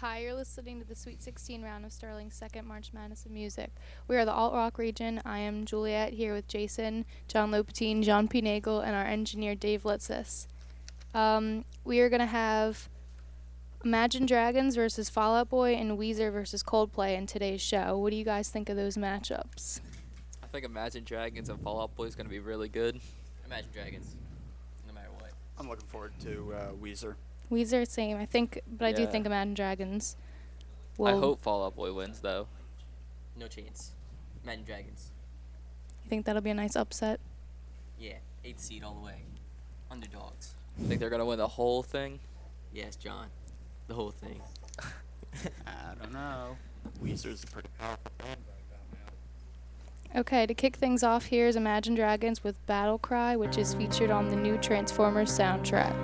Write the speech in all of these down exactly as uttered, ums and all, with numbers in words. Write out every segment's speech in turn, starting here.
Hi, you're listening to the Sweet sixteen round of Sterling's second March Madness of Music. We are the Alt Rock region. I am Juliet here with Jason, John Lopatine, John P. Nagel, and our engineer Dave Litzis. Um, we are going to have Imagine Dragons versus Fall Out Boy and Weezer versus Coldplay in today's show. What do you guys think of those matchups? I think Imagine Dragons and Fall Out Boy is going to be really good. Imagine Dragons, no matter what. I'm looking forward to uh, Weezer. Weezer, same. I think, but I do Yeah. think Imagine Dragons will. I hope Fall Out Boy wins, though. No chance. Imagine Dragons. I think that'll be a nice upset. Yeah, eighth seed all the way. Underdogs. I think they're going to win the whole thing. Yes, John. The whole thing. I don't know. Weezer's a pretty powerful band right about now. Okay, to kick things off, here is Imagine Dragons with Battle Cry, which is featured on the new Transformers soundtrack.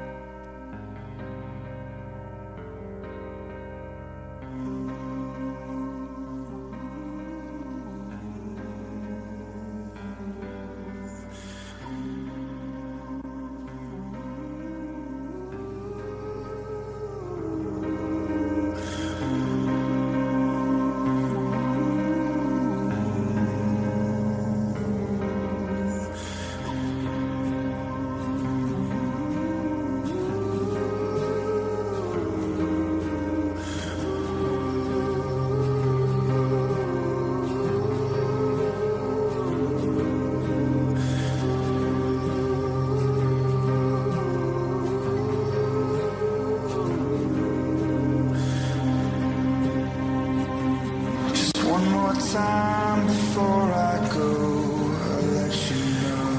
Time before I go, I'll let you know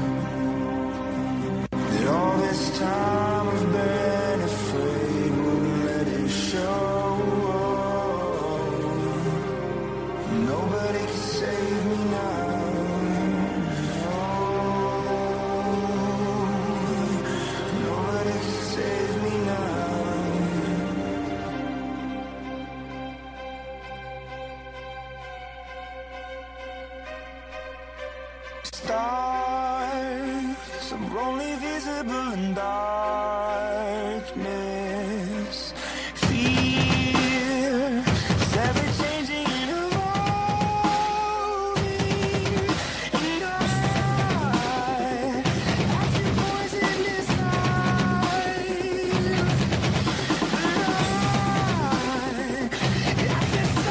that all this time I've been afraid wouldn't let it show. Nobody can save me now. No, nobody can save me now. Stars are only visible in darkness. Fear is ever changing and evolving. And I, I feel poison inside. But I, I feel so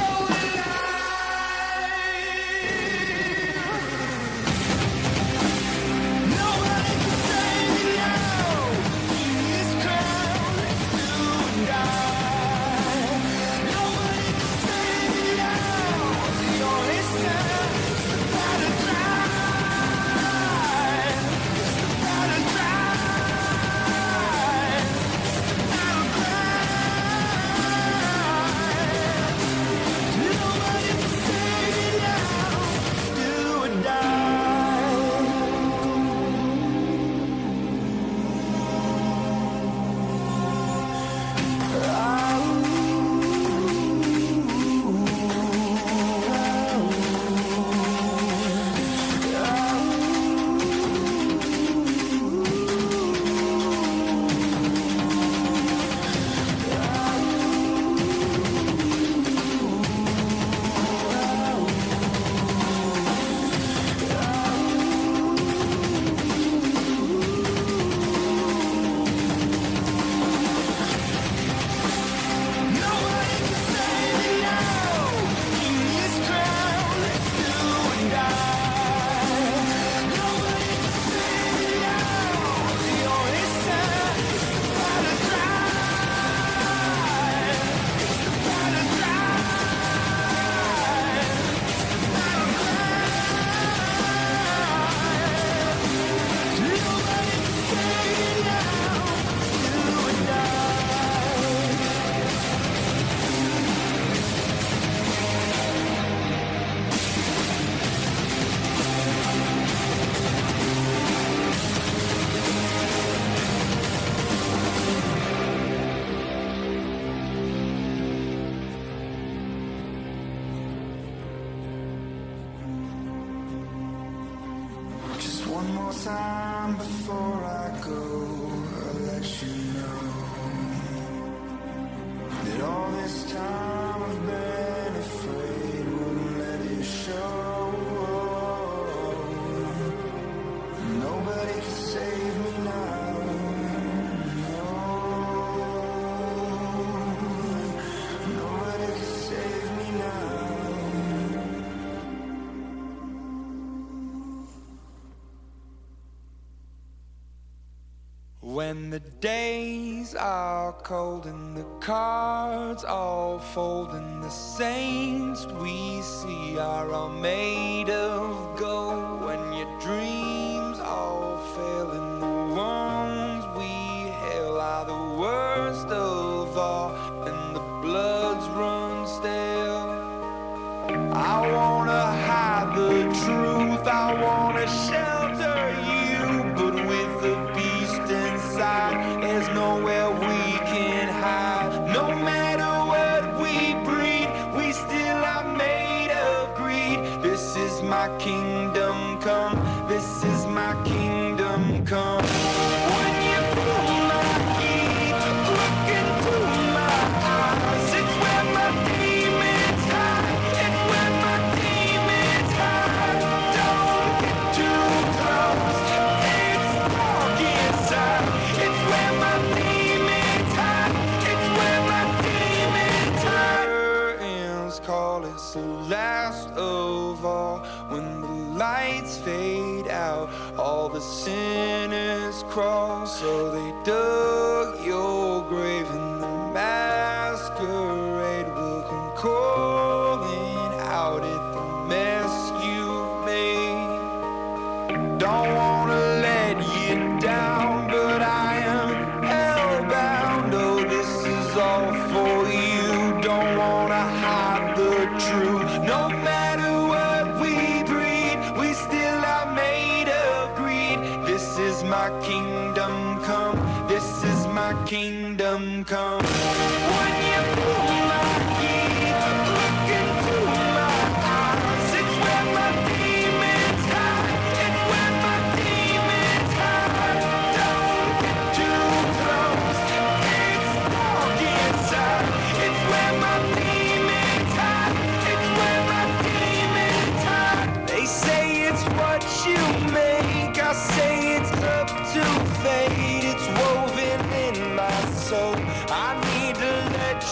one more time before I go, I'll let you know that All this time I've been afraid, wouldn't let it show. Nobody can save me now. No, nobody can save me now. When the days are cold and the cards all fold and the saints we see are all made of gold, when your dreams all fail and the ones we hail are the worst of all and the bloods run stale, I wanna hide the truth, I wanna shelter you, but with the beast inside, there's nowhere we can hide. No matter what we breed, we still are made of greed. This is my kingdom come, this is my kingdom come. When you pull my key, look into my eyes, it's where my demons hide, it's where my demons hide. Don't get too close, it's dark inside, it's where my demons hide, it's where my demons hide. Curtains call, it's the last of all. When the lights fade out, all the sinners crawl. So they dug your grave and the masquerade will come calling out at the mess you've made. Don't wanna let you down, but I am hellbound. Oh, this is all for you. Don't wanna hide the truth. No matter what we breed, we still are made of greed. This is my kingdom come, this is my kingdom come. When you pull my key, look into my eyes, it's where my demons hide, it's where my demons hide. Don't get too close, it's dark inside, it's where my demons hide, it's where my demons hide. They say it's what you make, I say it's up to fate, it's woven in my soul. I need to let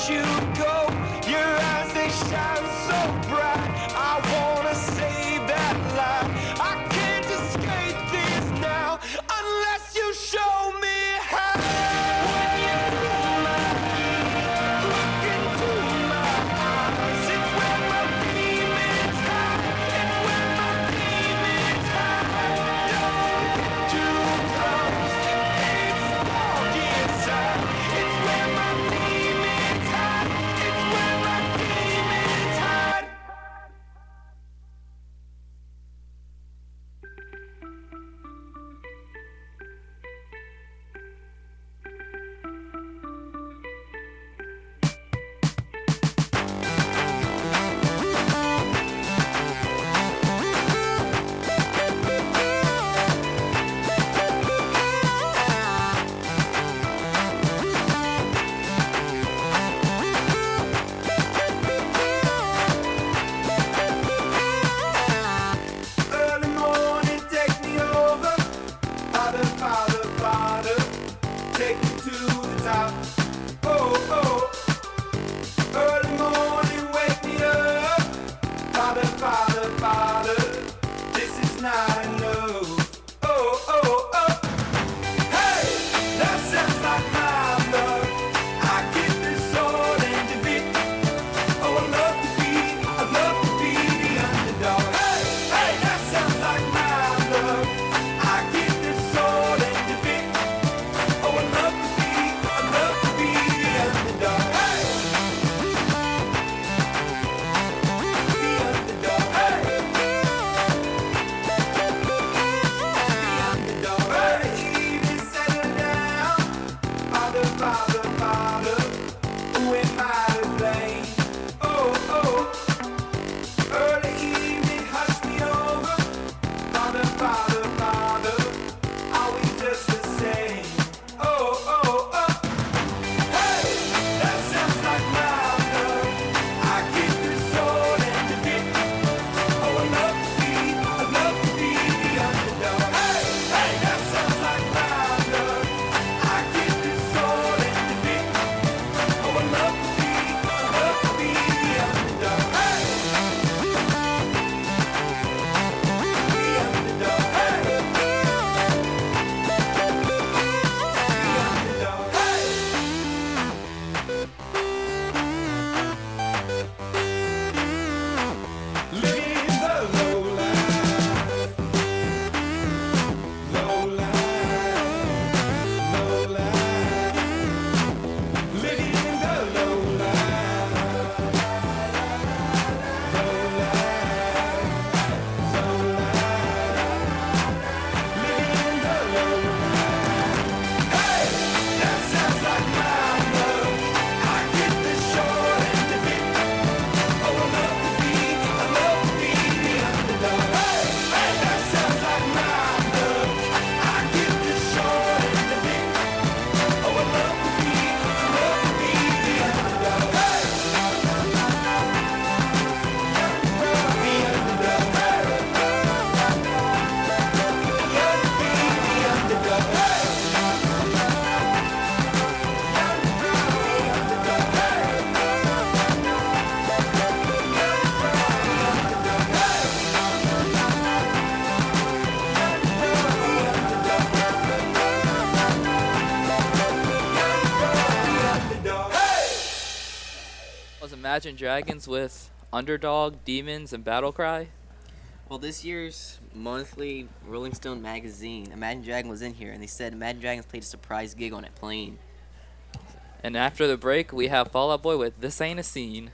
Imagine Dragons with Underdog, Demons, and Battlecry. Well, this year's monthly Rolling Stone magazine, Imagine Dragon was in here, and they said Imagine Dragons played a surprise gig on it playing. And after the break, we have Fall Out Boy with This Ain't a Scene.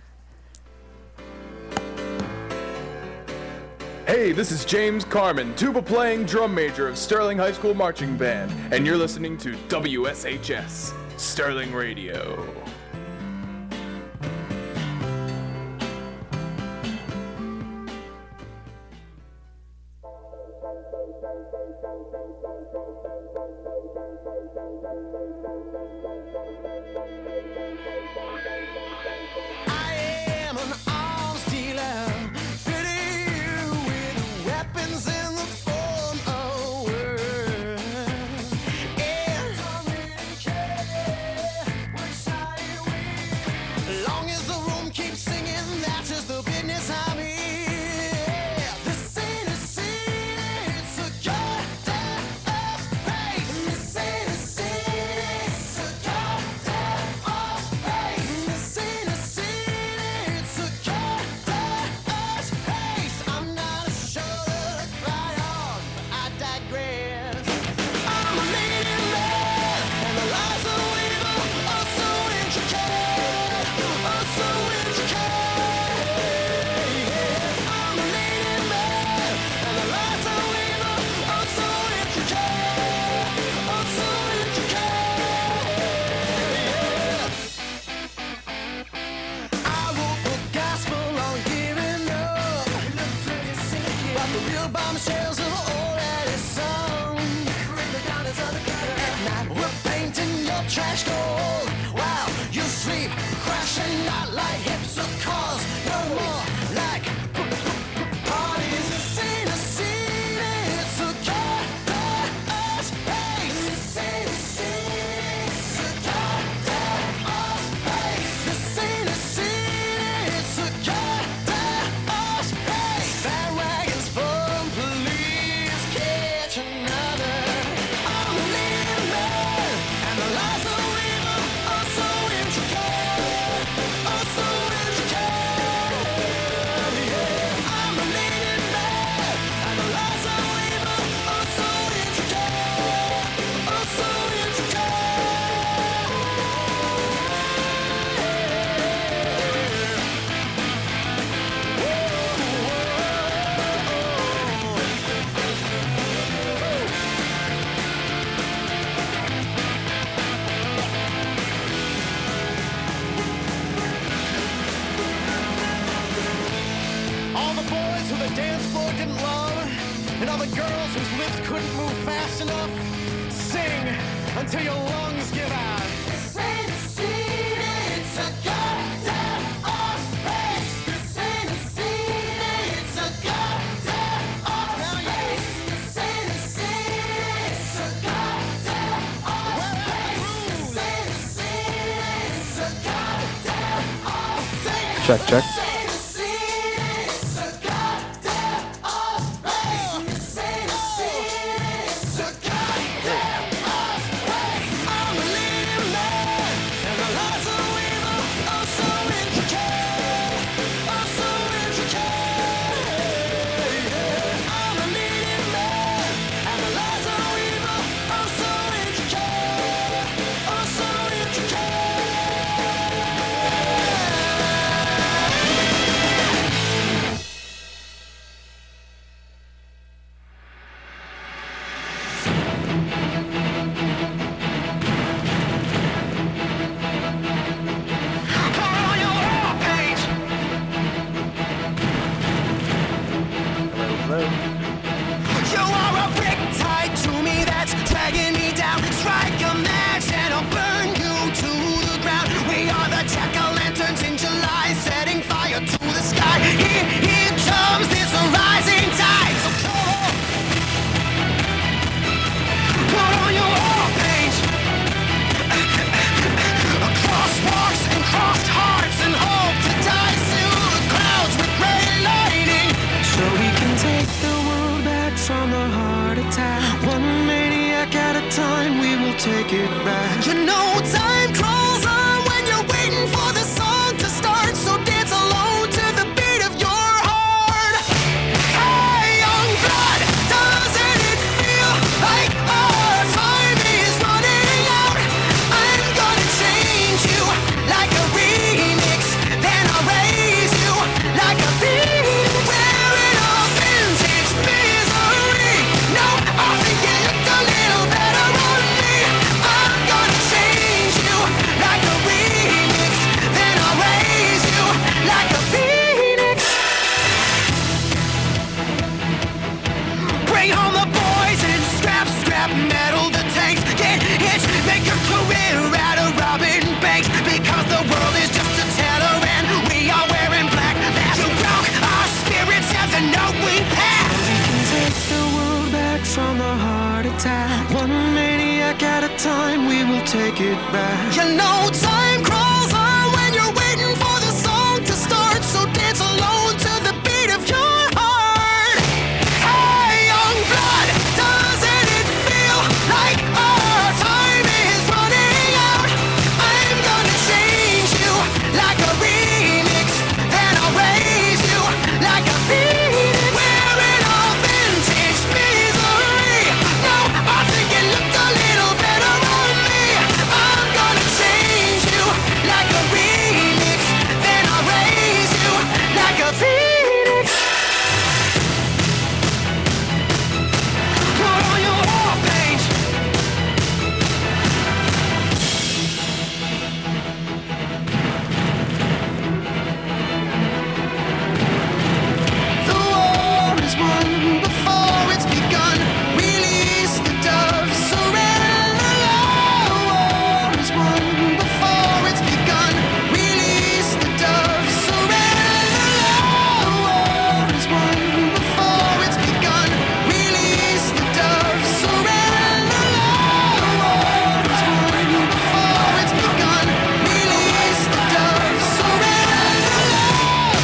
Hey, this is James Carmen, tuba playing drum major of Sterling High School Marching Band, and you're listening to W S H S, Sterling Radio. Trash gold while you sleep, crashing not like hipsters, no more like parties. This ain't a scene, it's a goddamn space. This ain't a scene, it's a goddamn space. This ain't a scene, it's a goddamn space. Bandwagons from police catch another. I'm a leading man, and the lies of dance floor didn't love, and all the girls whose lips couldn't move fast enough. Sing until your lungs give out. This ain't a scene, it's a goddamn off space. This ain't a scene, it's a goddamn off space. This ain't a scene, it's a goddamn off space. This ain't a scene, it's a goddamn off space. Check, check. Take it back. You know time crawls on when you're waiting for the song to start. heart attack. One maniac at a time, we will take it back. You know time crawls on when you're waiting for the song to start. So dance alone to the beat of your heart. Hey, young blood, doesn't it feel like our time is running out? I'm gonna change you like a remix, then I'll raise you like a phoenix. Wearing our vintage misery. No, I think it looked a little better on me. I'm gonna change you like a remix, then I'll raise you like a phoenix. Put on your war paint. The war is won before it's begun. Release the dove, surrender love. The war is won before it's begun. Release the dove, surrender love. The war is won before it's begun. Release the dove, surrender love. The war is won before it's begun. Release the dove, surrender love.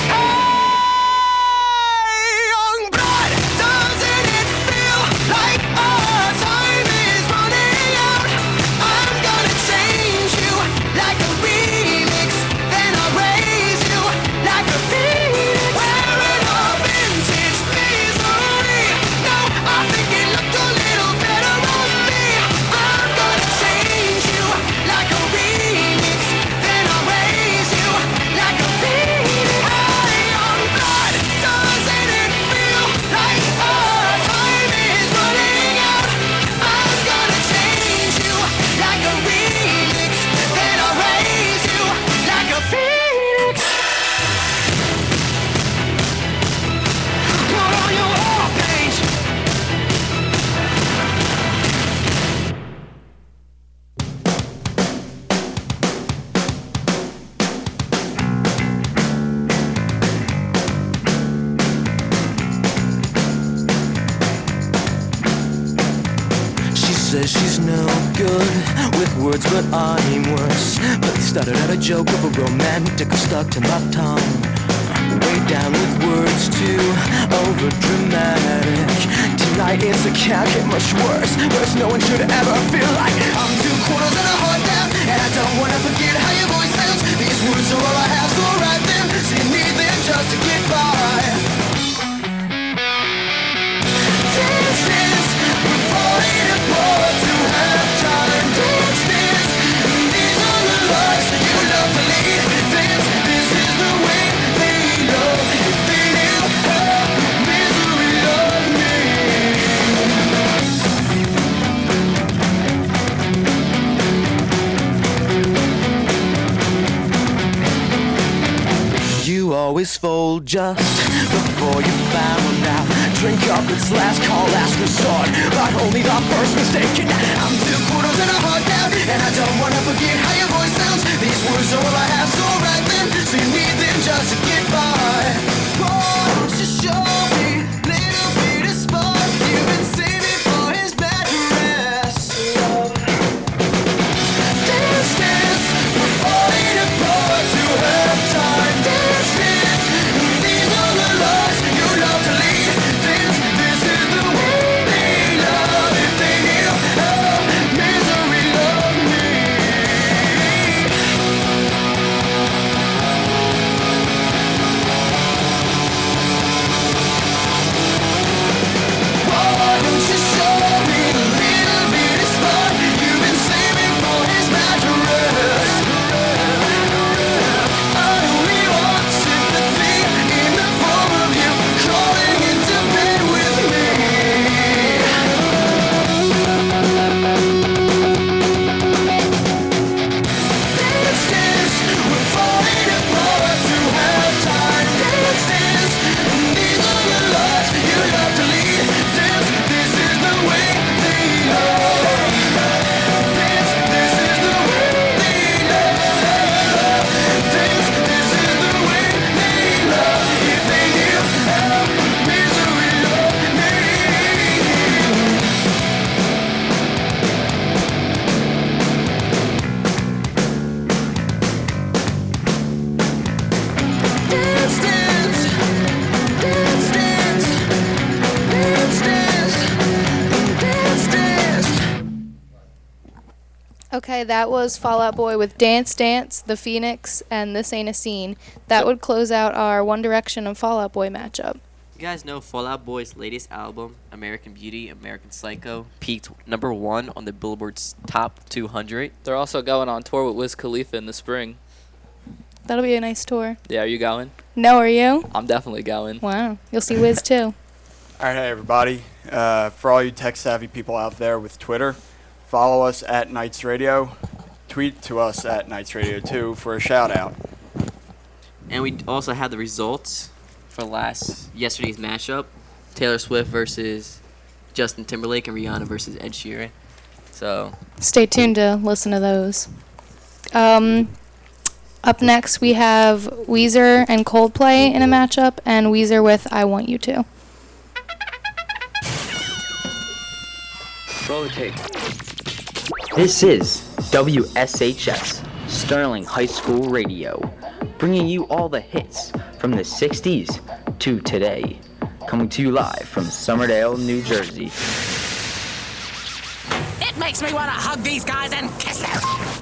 Hey, young blood, doesn't it feel like our time is running out? I'm gonna change you like a remix, then I'll raise you like a phoenix. Wearing our vintage misery. No, I think it looked a little better on me. I'm gonna change you like a remix, then I'll raise you like a phoenix. Hey, young blood, doesn't it feel like our time is running out? I'm gonna change you like a remix, then I'll raise you like a phoenix. Put on your war paint. She says she's no good with words, but I'm worse. But started out a joke of a romantic stuck to my tongue. Way down with words too over dramatic. Tonight it's a can't get much worse. Worse, no one should ever feel like I'm two quarters and a heart down, and I don't wanna forget how your voice sounds. These words are all I have, so write them. So you need them just to get by. Dance, dance, we're falling apart to have time. Dance, dance, these are the lives you love to lead. Dance, this is the way they love. If they knew how misery of me. You always fold just before you found out. Drink up, it's last call, last resort, but only the first mistake. And I'm two quarters and a heart down, and I don't wanna forget how your voice sounds. These words are all I have, so write them. So you need them just to get by. Won't you show me little bit of spark you've been saving for his bad dress? Dance, dance, we're falling apart to have time. Dance, dance, these are the lives you love to lead. Dance, this is the way they love. If they knew Okay, that was Fall Out Boy with Dance Dance, The Phoenix, and This Ain't a Scene. That would close out our One Direction and Fall Out Boy matchup. You guys know Fall Out Boy's latest album, American Beauty, American Psycho, peaked number one on the Billboard's top two hundred. They're also going on tour with Wiz Khalifa in the spring. That'll be a nice tour. Yeah, are you going? No, are you? I'm definitely going. Wow, you'll see Wiz too. All right, hey everybody. Uh, for all you tech-savvy people out there with Twitter, follow us at Knights Radio. Tweet to us at Knights Radio two for a shout-out. And we also have the results for last yesterday's matchup: Taylor Swift versus Justin Timberlake and Rihanna versus Ed Sheeran. So Stay tuned to listen to those. Um, up next, we have Weezer and Coldplay in a matchup, and Weezer with I Want You To. Roll the tape. This is W S H S, Sterling High School Radio, bringing you all the hits from the sixties to today. Coming to you live from Summerdale, New Jersey. It makes me want to hug these guys and kiss them.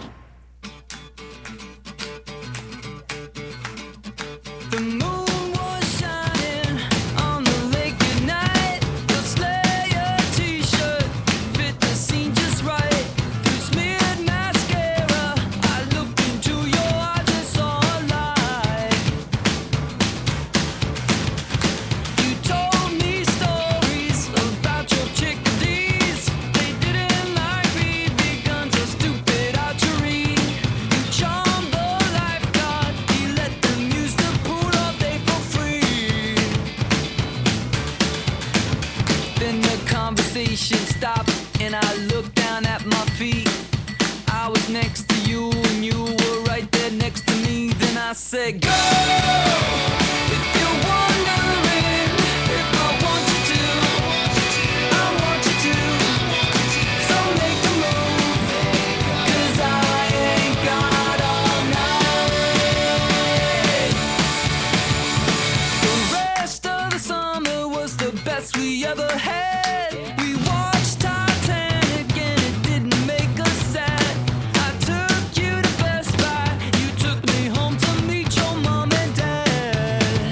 The moon was shining on the lake at night. Your Slayer t-shirt fit the scene just right. You smeared mascara. I looked into your eyes and saw a light. You told me stories about your chickadees. They didn't like B B guns or stupid archery. You charmed the lifeguard. He let them use the pool all day for free. Then the conversation stopped and I looked down at my feet. I was next to you and you were right there next to me. Then I said, go! If you're wondering if I want you to, I want you to. So make a move, 'cause I ain't got all night. The rest of the summer was the best we ever had. We watched Titanic and it didn't make us sad. I took you to Best Buy. You took me home to meet your mom and dad.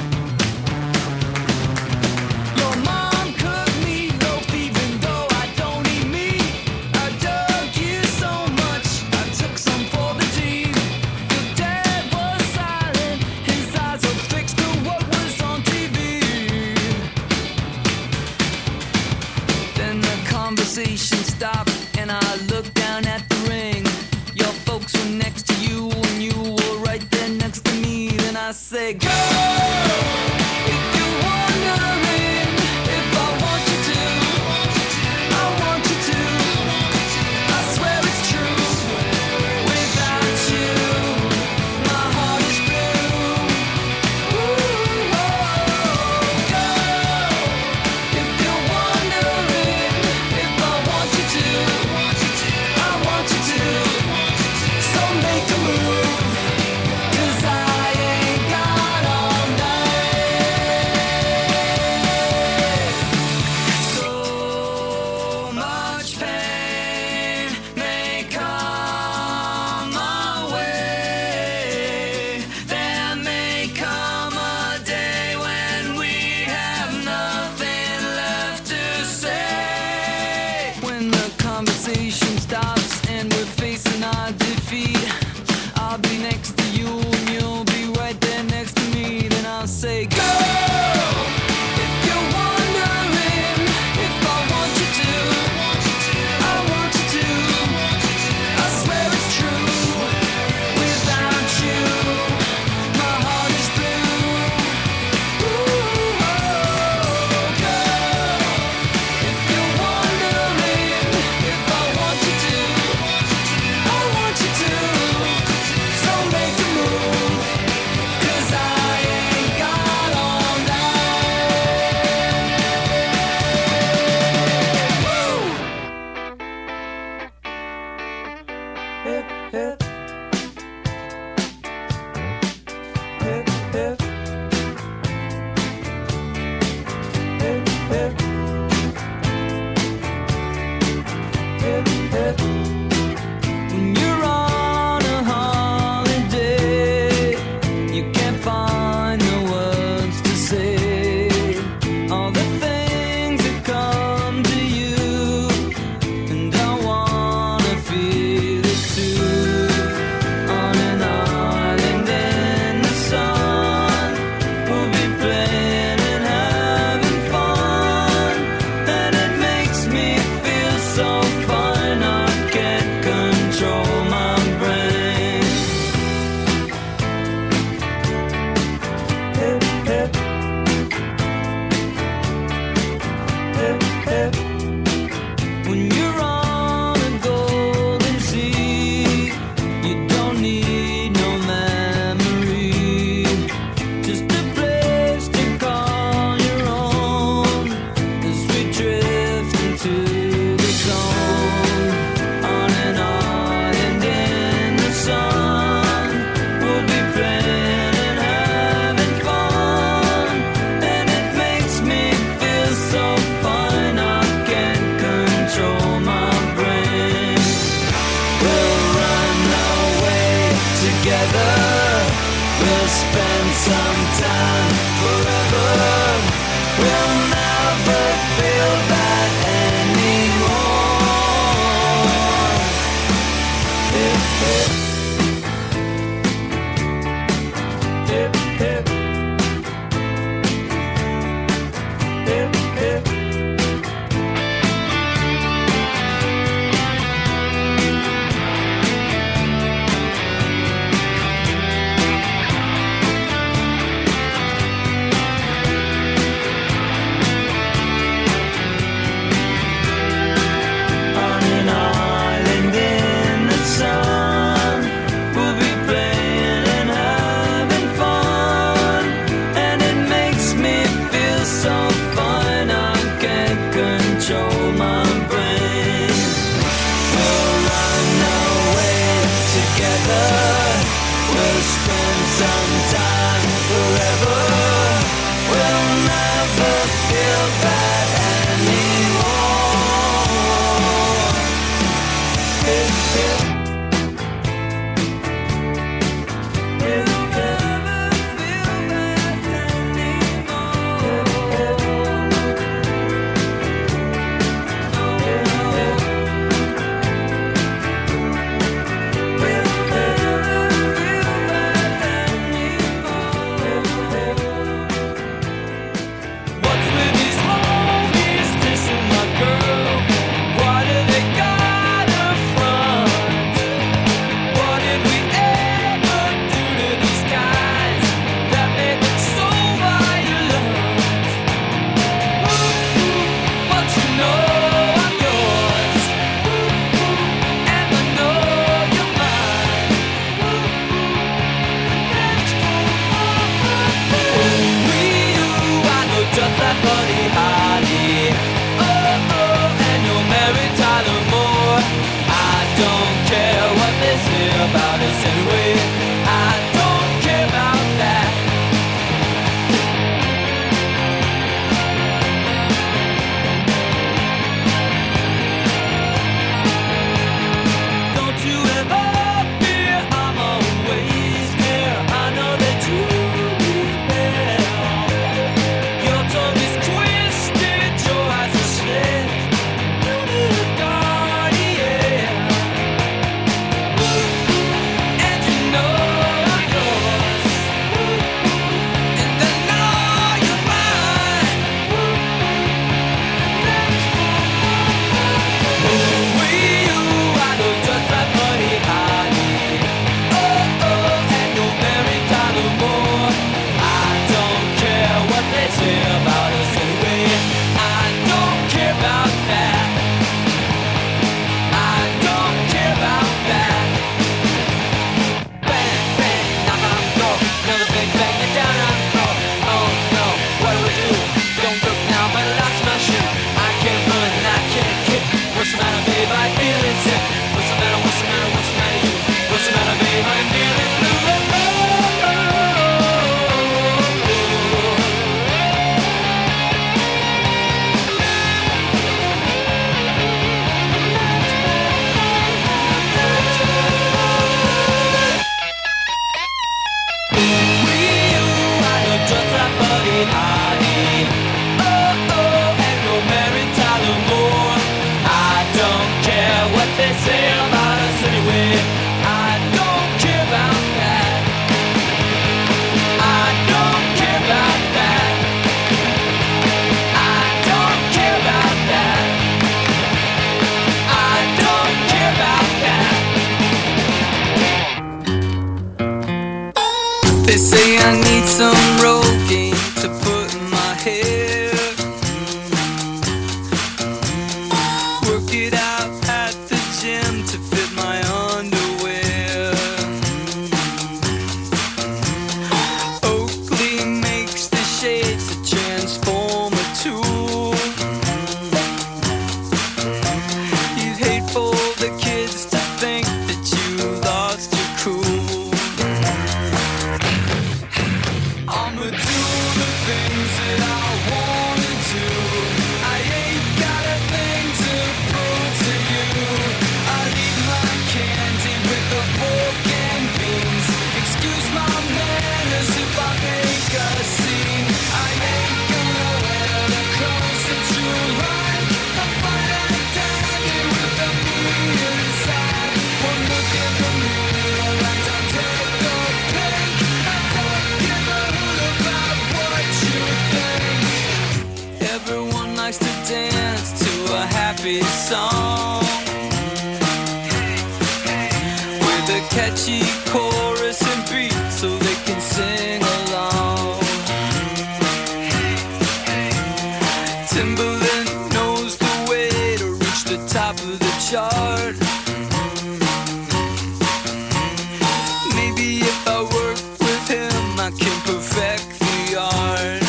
Your mom cooked meatloaf even though I don't eat meat. I dug you so much, I took some for the team. Your dad was silent, his eyes were fixed to what was on T V. Then the conversation stopped and I looked down at the ring. Your folks were next to you and you were right there next to me. Then I said, go! If you're wondering if I want you to, I want you to. I swear it's true. Without you, my heart is blue. Ooh, oh, go! If you're wondering if I want you to, I want you to. So make a move, 'cause I ain't got all night. So much pain may come my way. There may come a day when we have nothing left to say. When the conversation stops and we're facing our defeat, I'll be next to you and you'll be right there next to me. Then I'll say, go! If you're wondering if I want you to, I want you to. I swear it's true. Without you, my heart is blue. Ooh, oh, go! If you're wondering if I want you to, I want you to. They say I need some Rogaine to put in my hair. Work it out at the gym to fit my underwear. Oakley makes the shades to transform a tool. You'd hate for the kids to think that you lost your cool. I'ma do the things that I wanna do. I ain't got a thing to prove to you. I eat my candy with the fork and beans. Excuse my manners if I make a scene. I ain't gonna wear the clothes that you like. I'm fine and dandy with the meat inside. One look in the mirror and I take the pink. I don't give a hoot about what you think. Everyone likes to dance to a happy song with a catchy chorus and beat so they can sing along. Timberland knows the way to reach the top of the chart. Maybe if I work with him, I can perfect the art.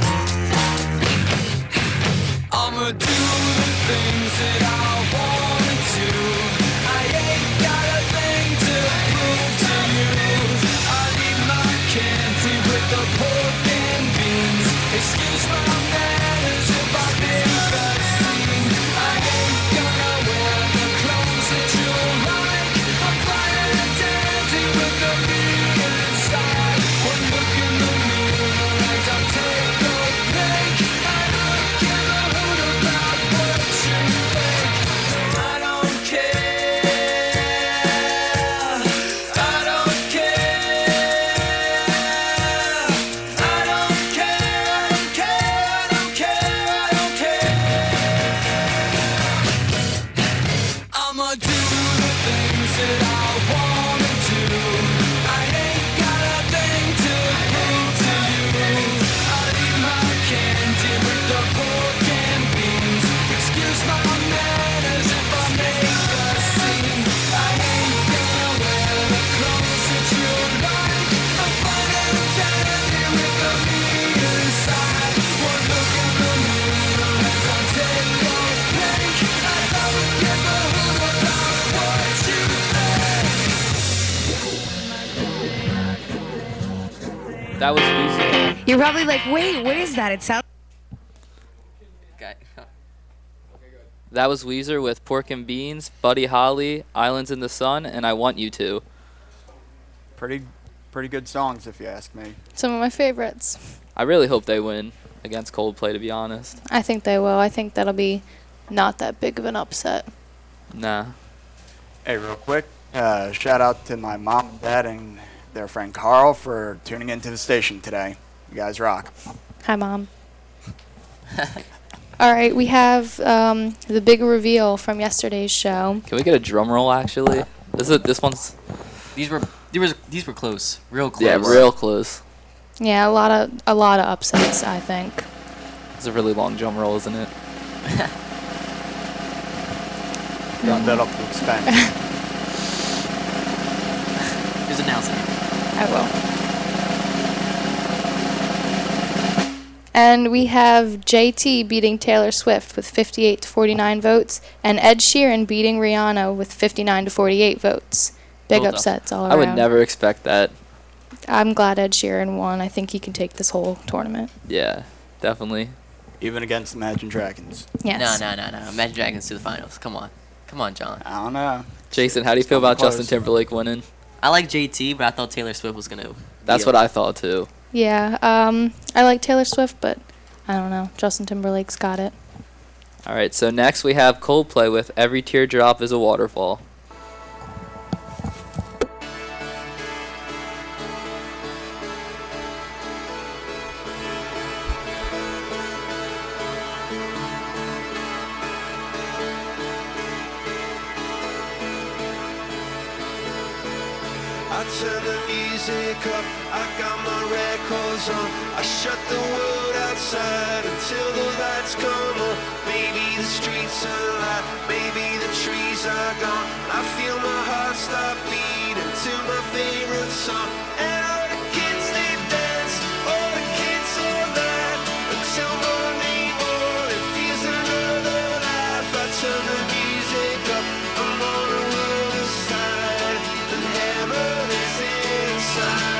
I'ma do the things that I wanna do. I ain't got a thing to prove to you. I eat my candy with the pork and beans. Excuse my manners if I make a scene. I ain't gonna wear the clothes that you like. I'm fine and dandy with the meat inside. One look in the mirror and I'll take a pic. I don't give a hoot about what you think. I don't care. I don't care. I don't care. I don't care. I don't care. I don't care. I'ma do the things that I wanna do. I ain't got a thing to prove to you. I eat my candy with the pork and beans. Excuse my manners if I make a scene. I ain't gonna wear the clothes that you like. I'm fine and dandy with the meat inside. One look in the mirror and I'll take a pic. I don't give a hoot about what you think. That was Weezer. You're probably like, wait, what is that? It sounds. Okay. That was Weezer with Pork and Beans, Buddy Holly, Islands in the Sun, and I Want You To. Pretty, pretty good songs if you ask me. Some of my favorites. I really hope they win against Coldplay, to be honest. I think they will. I think that'll be not that big of an upset. Nah. Hey, real quick, uh, shout out to my mom and dad and their friend Carl for tuning into the station today. You guys rock. Hi, Mom. All right, we have um, the big reveal from yesterday's show. Can we get a drum roll, actually? This is this one's... These were these were these were close, real close. Yeah, real close. Yeah, a lot of a lot of upsets, I think. It's a really long drum roll, isn't it? Round that up to expense. Who's announcing it? I will. And we have J T beating Taylor Swift with fifty-eight to forty-nine votes, and Ed Sheeran beating Rihanna with fifty-nine to forty-eight votes. Big Hold up. upsets all around. I would never expect that. I'm glad Ed Sheeran won. I think he can take this whole tournament. Yeah, definitely. Even against Imagine Dragons. Yes. No, no, no, no. Imagine Dragons to the finals. Come on. Come on, John. I don't know. Jason, how do you feel about Close. Justin Timberlake winning? I like J T, but I thought Taylor Swift was going to. That's what I thought, too. Yeah, um, I like Taylor Swift, but I don't know. Justin Timberlake's got it. All right, so next we have Coldplay with Every Teardrop is a Waterfall. I I turn the music up, I got my records on. I shut the world outside until the lights come on. Maybe the streets are alive, maybe the trees are gone. I feel my heart stop beating to my favorite song. And all the kids they dance, all the kids all night until morning, morning feels another life. I turn the music up, I'm on the world aside, and heaven is inside.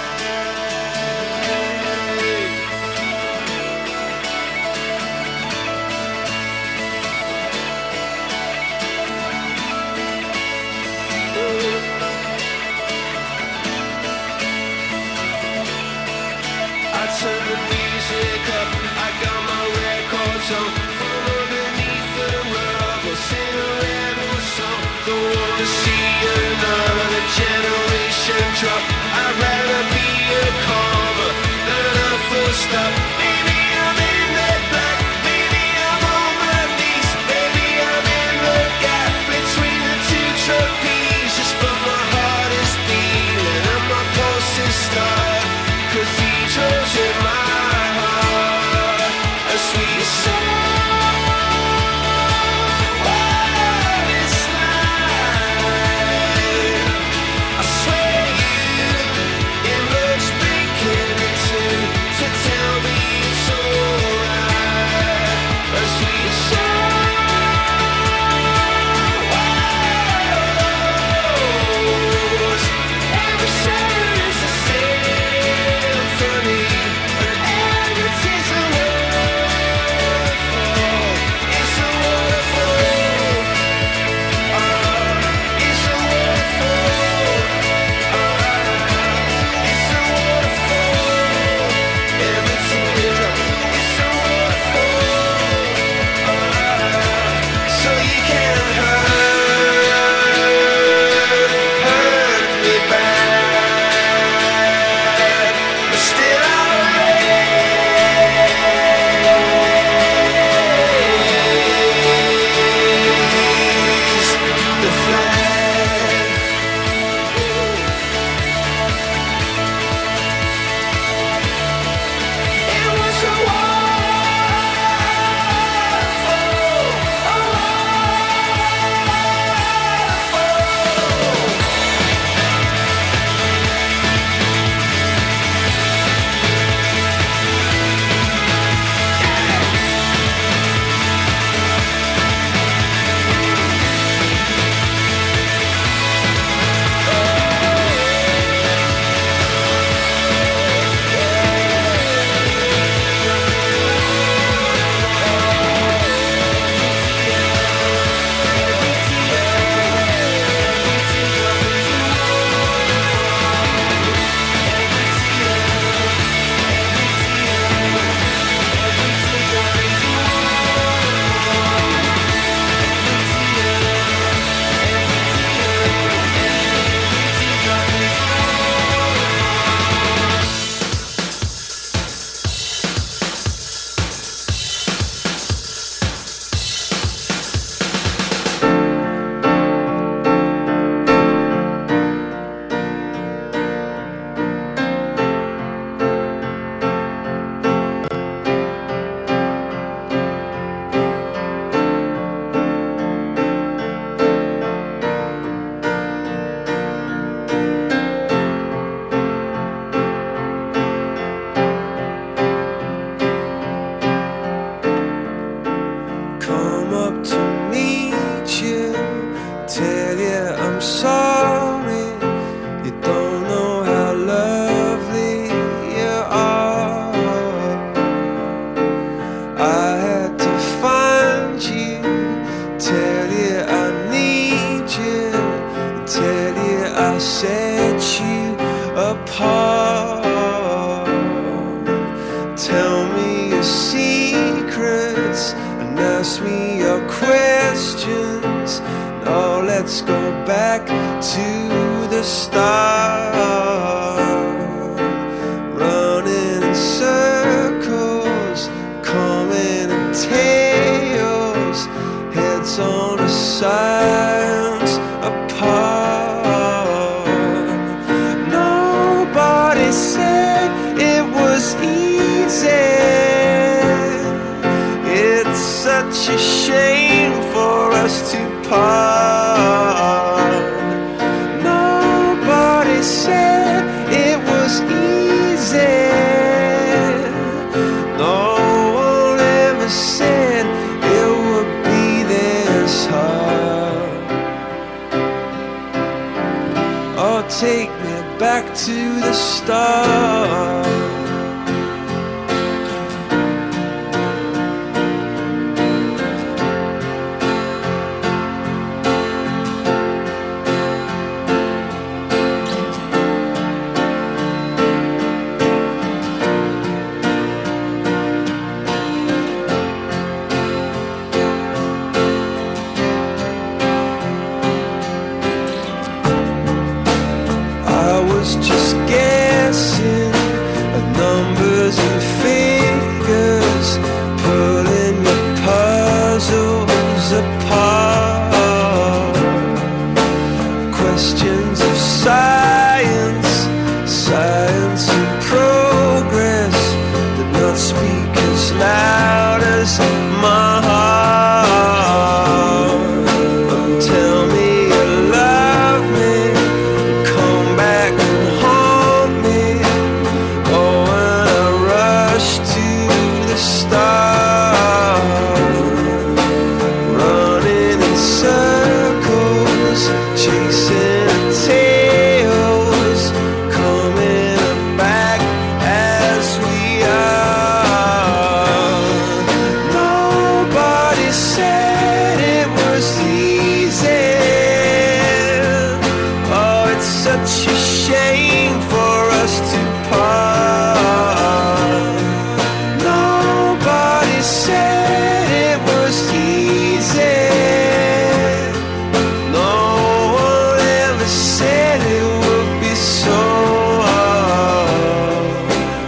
I turn the music up, I got my records on. From underneath the rug, we'll sing a rebel song. Don't wanna see another generation drop. I'd rather be a comma than a full stop. Maybe I'm in the back, maybe I'm on my knees, maybe I'm in the gap between the two trapezes. But my heart is beating and my pulse is starting. Cathedrals in my heart, a sweet song. What is life? I swear you, it looks beginning to to tell me it's alright. A sweet song. Every shadow is a symphony, and every tear's a waterfall. It's a waterfall. Ah, it's a waterfall. Ah, it's a waterfall. Every teardrop, it's a waterfall. Ah, so you can't hurt, hurt me bad, but still I'll raise the flag. It was a waterfall, a waterfall. Come up to meet you, tell you I'm sorry. You don't know how lovely you are. I had to find you, tell you I need you, tell you I set you apart. Tell me your secrets and ask me your questions. Now let's go back to the start. Running in circles, coming in tails, heads on the sides apart. apart. Nobody said it was easy. No one ever said it would be this hard. Oh, take me back to the start. I was just guessing at numbers and figures, pulling the puzzles apart. Questions of science, science and progress did not speak as loud as my heart. Oh, tell me you love me, come back and haunt me. Oh, when I rush to the start, running in circles, chasing tails, coming back as we are. Nobody said it was easy. Oh, it's such a shame for us to part. Nobody said it was easy. No one ever said it would be so hard.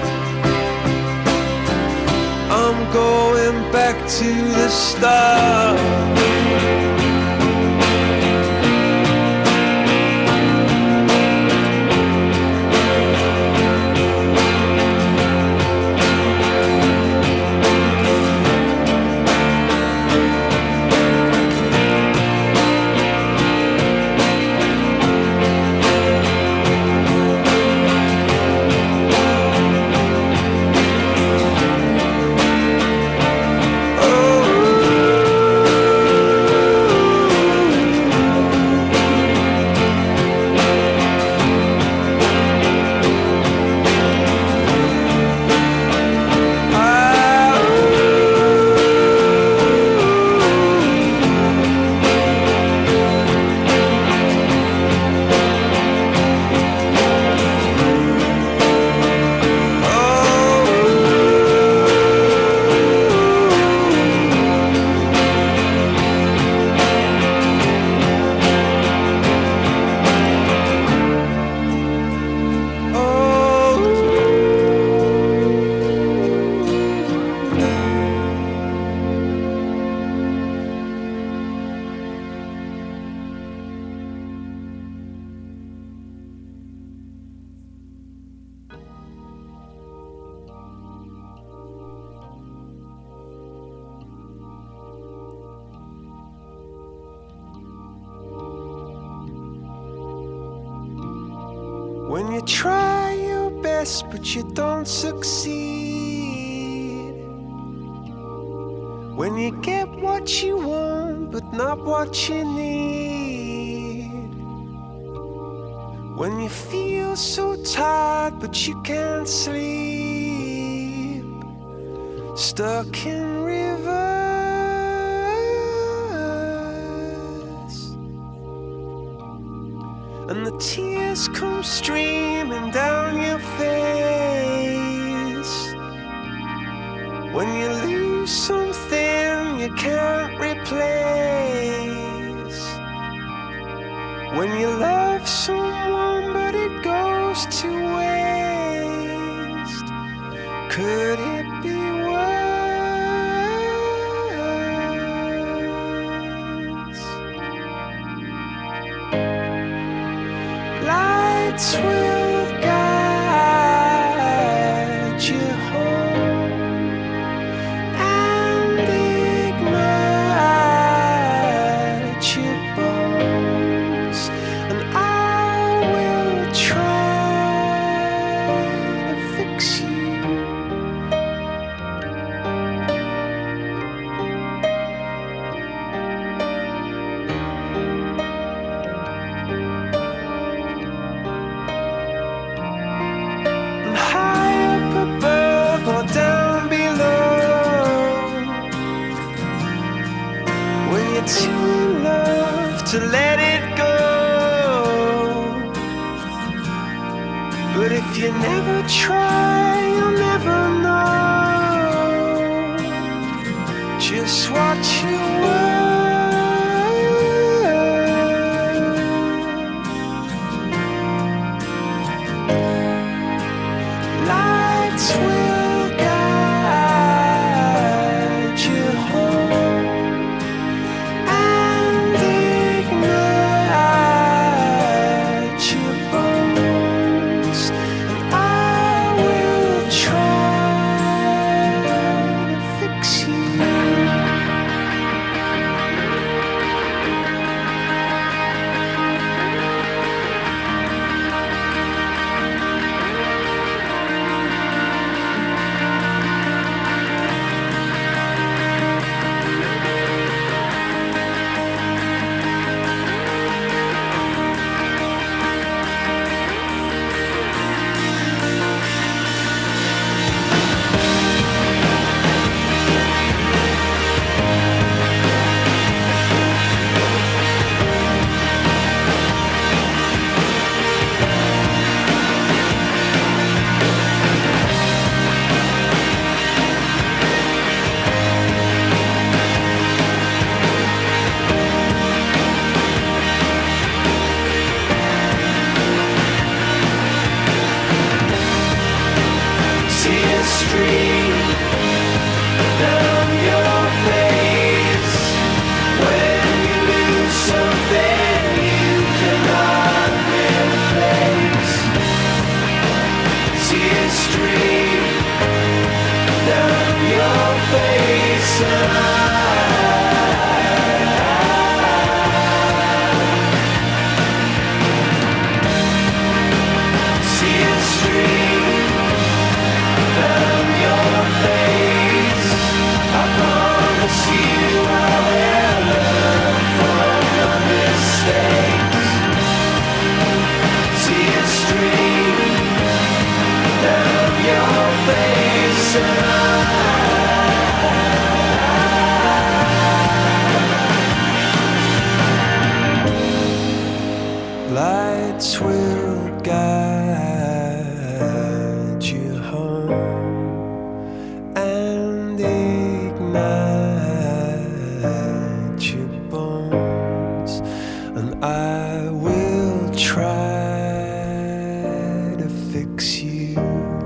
I'm going back to the start. When you try your best but you don't succeed, when you get what you want but not what you need, when you feel so tired but you can't sleep, stuck in reverse, and the tears come streaming down your face, when you lose something you can't replace, when you love someone but it goes to waste, could it be worse? Lights will guide you home and ignite you to let it go. But if you never try, you'll never know just what you were. Lights will guide you home and ignite your bones, and I will try to fix you. Tears stream down your face when you lose something you cannot replace. Tears stream down your face, and I tears stream down your face. I promise you I will learn from your mistakes. Tears stream down your face, and I lights will guide you home and ignite your bones, and I will try to fix you.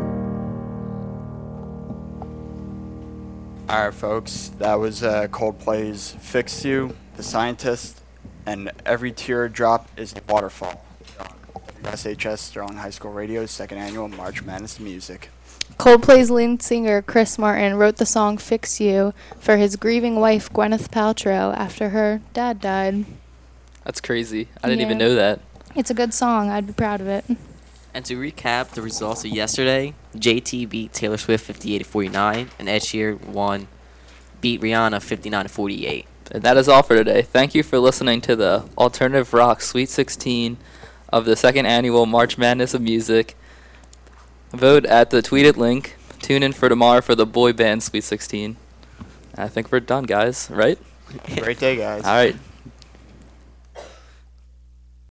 All right, folks, that was uh, Coldplay's "Fix You," The Scientist, and "Every Teardrop is a Waterfall." W S H S Sterling High School Radio's second annual March Madness Music. Coldplay's lead singer Chris Martin wrote the song Fix You for his grieving wife Gwyneth Paltrow after her dad died. That's crazy. I didn't even Yeah. know that. It's a good song. I'd be proud of it. And to recap the results of yesterday, J T beat Taylor Swift fifty-eight to forty-nine, and Ed Sheeran won, beat Rihanna fifty-nine to forty-eight. And that is all for today. Thank you for listening to the Alternative Rock Sweet sixteen of the second annual March Madness of Music. Vote at the tweeted link. Tune in for tomorrow for the boy band Sweet sixteen. I think we're done, guys, right? Great day, guys. All right.